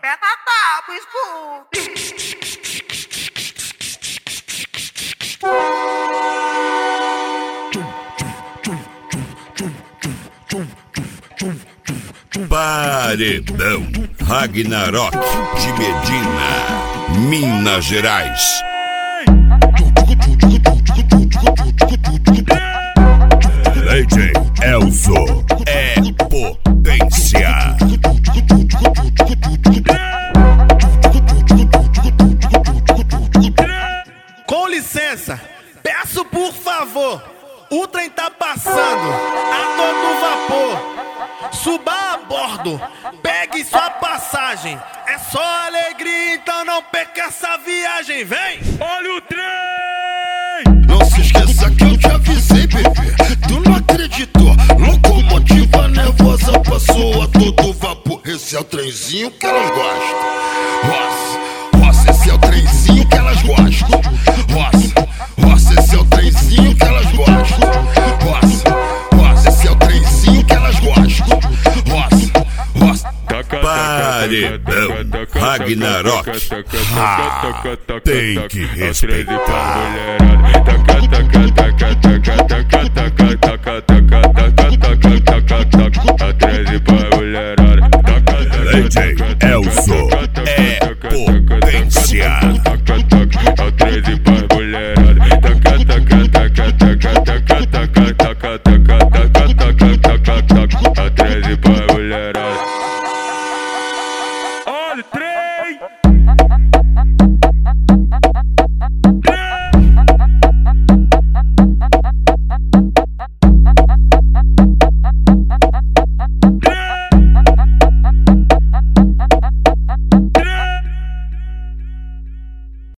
Aperta a tábua, Scooby. Paredão Ragnarok de Medina, Minas Gerais. DJ Elzo é potência. Com licença, peço por favor, o trem tá passando a todo vapor. Suba a bordo, pegue sua passagem. É só alegria, então não perca essa viagem. Vem! Olha o trem! Não se esqueça que eu te avisei, bebê. Tu não acreditou? Locomotiva nervosa passou a todo vapor. Esse é o trenzinho que elas gostam. Roça, esse é o trenzinho que elas gostam. Roça, esse é o trenzinho que elas gostam. Roça, esse é o trenzinho que elas gostam. Roça. Paredão Ragnarok. Tem que respeitar. DJ Elzo